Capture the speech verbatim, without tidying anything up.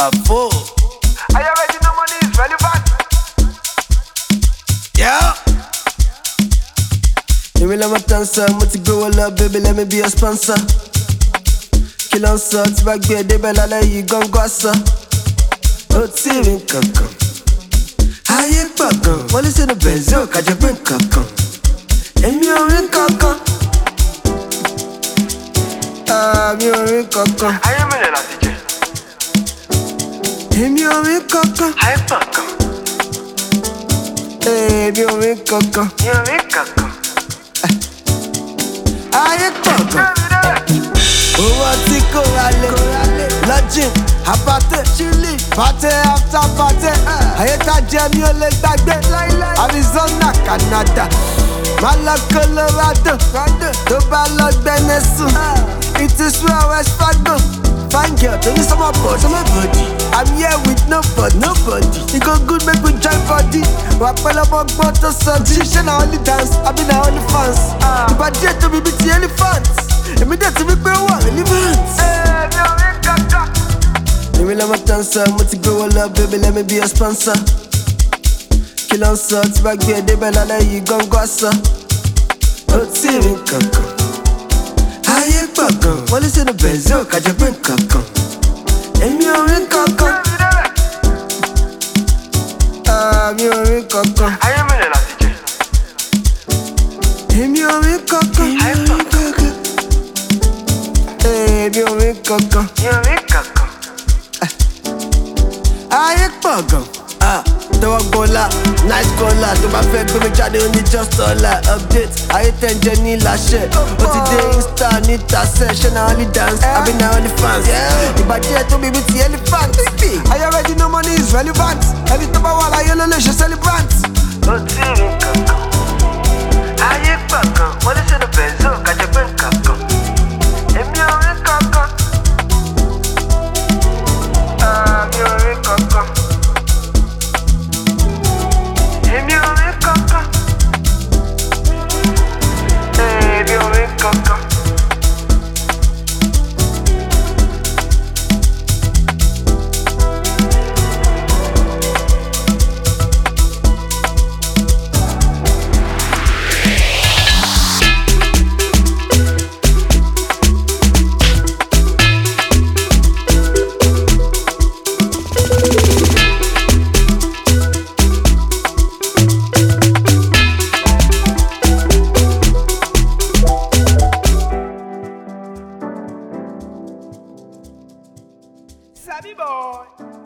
Bravo. Are you ready? No money is relevant. Yeah. Give me my dancer, mo ti gbé wọlé, baby, let me be your sponsor. Kí ló ń sọ, tí bá gbé ẹdẹ bẹ́ẹ̀ lálẹ́ yìí gángan àṣà. Ó tí rí nkankan, ayé gbọ̀ngàn, wọ́n lé sínú benzil kájọ pé nkankan. Èmi ò rí nkankan, mi ò rí nkankan. Ayé mélòó la ti jẹ? Èmi ò rí nkankan, Ayé gbọ̀ngàn. èmi ò rí nkankan. Mi ò rí kankan. Ayé gbọ̀ngàn. Owó tí kò ralé, lodging, apate, chilling, party after party. Ayé tá jẹ mi ò lè gbàgbé, Arizona, Canada, má lọ Colorado, tó bá lọ gbẹ́nẹ́ sùn. It is where West Fargo, fine girl, tó ní summer body, summer body. I'm here with nobody, nobody. It go good, make we join body. Wà pẹ̀lú ọmọ gbọ́n tó sọ jí, ṣé na only dance, àbí na only fans. Ìbàdí ètò bíbí ti elephant. Èmi dẹ̀ ti rí pé ó wà relevant. Mi ò rí kankan. Èmi lọ́mọ dancer, mo ti gbé wọlé, baby, let me be your sponsor. Kí ló ń sọ, tí bá gbé ẹdẹ bẹ́ẹ̀ lálẹ́ yìí gángan àṣà. Ó tí rí nkankan, ayé gbọ̀ngàn, wọ́n lé sínú benzil kájọ pé nkankan. Èmi ò rí nkankan, mi ò rí nkankan. Ayé mélòó la ti jẹ? Èmi ò rí nkankan, Ayé gbọ̀ngàn. èmi ò rí nkankan. Mi ò rí kankan. Ayé gbọ̀ngàn, tọwọ́ gbọ́lá, nice caller, tó bá fẹ́ gbé mi jáde ó ní just dollar. Update, ayé tẹ̀ ń jẹ ní láṣẹ, ó ti dé Insta ní tasẹ̀, ṣé na only dance, àbí na only fans. Ìbàdí ẹ̀ tó bíbí ti elephant. Are you ready? No money is relevant. Ẹni tó bá wà láyé ló lè ṣe celebrant. Ó tí rí kankan. Ayé gbọ̀ngàn. Wọ́n lé sínú benzil kájọ pé kankan. Èmi ò rí kankan. Mi ò rí kankan. Èmi ò rí kankan. Èmi ò rí kankan. Sabi boy.